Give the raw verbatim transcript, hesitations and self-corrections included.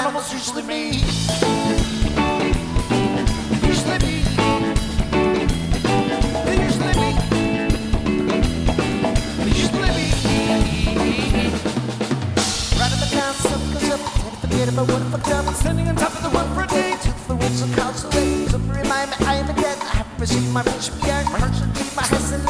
animals, usually me. Usually me. Usually me. Usually me. Right up and down, sun goes up. Tend to forget about what I fucked up. Standing on top of the one for a day. Two for winds and clouds away. Don't remind me I am a dead. I haven't received my pension yet. My heart should be my husband.